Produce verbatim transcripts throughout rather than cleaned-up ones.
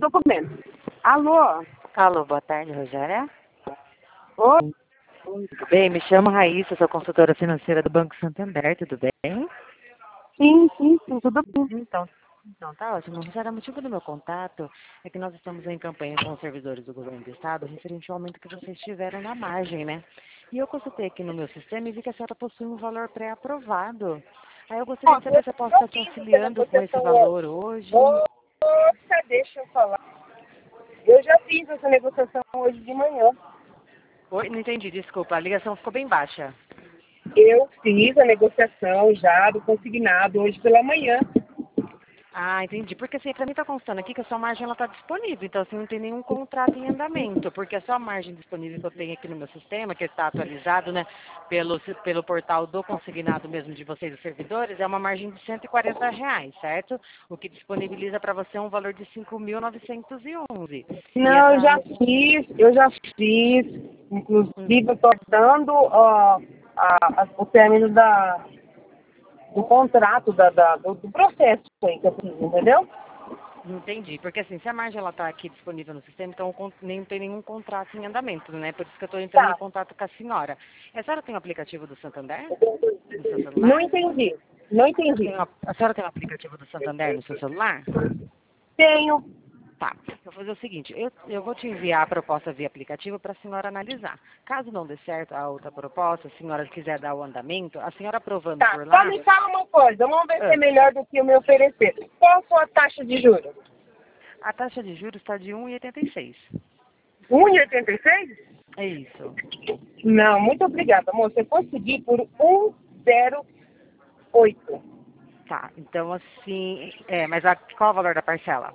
documentos. Alô? Alô, boa tarde, Rogéria. Oi? Tudo bem? Me chamo Raíssa, sou consultora financeira do Banco Santander, tudo bem? Sim, sim, sim, tudo bem. Então, então tá ótimo. Rogéria, o motivo do meu contato é que nós estamos em campanha com os servidores do governo do estado referente ao aumento que vocês tiveram na margem, né? E eu consultei aqui no meu sistema e vi que a senhora possui um valor pré-aprovado. Aí eu gostaria de saber se eu posso estar te auxiliando com esse valor hoje. Moça, deixa eu falar. Eu já fiz essa negociação hoje de manhã. Oi, não entendi, desculpa, a ligação ficou bem baixa. Eu fiz a negociação já do consignado hoje pela manhã. Ah, entendi. Porque assim, pra mim tá constando aqui que a sua margem ela tá disponível, então assim, não tem nenhum contrato em andamento, porque a sua margem disponível que eu tenho aqui no meu sistema, que está atualizado, né, pelo, pelo portal do consignado mesmo de vocês, os servidores, é uma margem de cento e quarenta reais, certo? O que disponibiliza para você um valor de cinco mil novecentos e onze. Não, eu já fiz, eu já fiz. Inclusive, eu estou dando ó, a, a, o término da, do contrato, da, da, do, do processo aí que eu fiz, entendeu? Entendi, porque assim, se a margem ela está aqui disponível no sistema, então nem tem nenhum contrato em andamento, né? Por isso que eu estou entrando Tá. em contato com a senhora. A senhora tem o aplicativo do Santander no seu Não celular? entendi. Não entendi. Tem uma- a senhora tem o aplicativo do Santander no seu celular? Tenho. Tá. Eu vou fazer o seguinte, eu, eu vou te enviar a proposta via aplicativo para a senhora analisar. Caso não dê certo a outra proposta, a senhora quiser dar o andamento, a senhora aprovando Tá, por só lá. me fala uma coisa, vamos ver se é Ah, melhor do que o me oferecer. Qual foi a taxa de juros? a taxa de juros está de um vírgula oitenta e seis. um vírgula oitenta e seis? É isso. Não, muito obrigada, moça. Eu consegui por um vírgula zero oito. Tá, então assim, é, mas a, qual é o valor da parcela?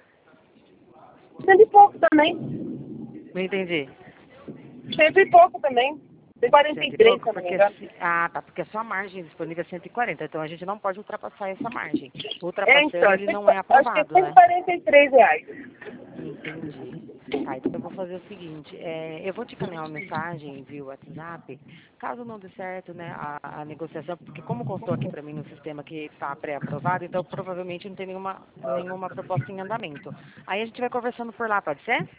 Cento e pouco também. Não entendi. Cento e pouco também. quarenta e Cento e três, se pouco? eu não me Porque engano. se, ah, tá, porque a sua margem disponível é cento e quarenta, então a gente não pode ultrapassar essa margem. É, então, Ultrapassando ele não é acho que é aprovado, cento e né? quarenta e três reais. Entendi. Tá, então eu vou fazer o seguinte, é, eu vou te encaminhar uma mensagem via WhatsApp, caso não dê certo, né, a, a negociação, porque como constou aqui para mim no sistema que está pré-aprovado, então provavelmente não tem nenhuma, nenhuma proposta em andamento. Aí a gente vai conversando por lá, pode ser?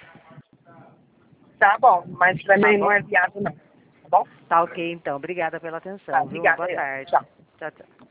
Tá bom, mas pra Tá mim não bom? é viável não. Tá bom? Tá ok, então. Obrigada pela Tá, atenção, viu? Uma obrigada. boa Eu. tarde. Tchau. Tchau, tchau.